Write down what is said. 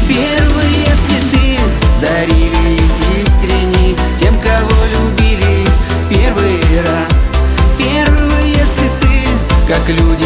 Первые цветы дарили искренне тем, кого любили первый раз. Первые цветы, как люди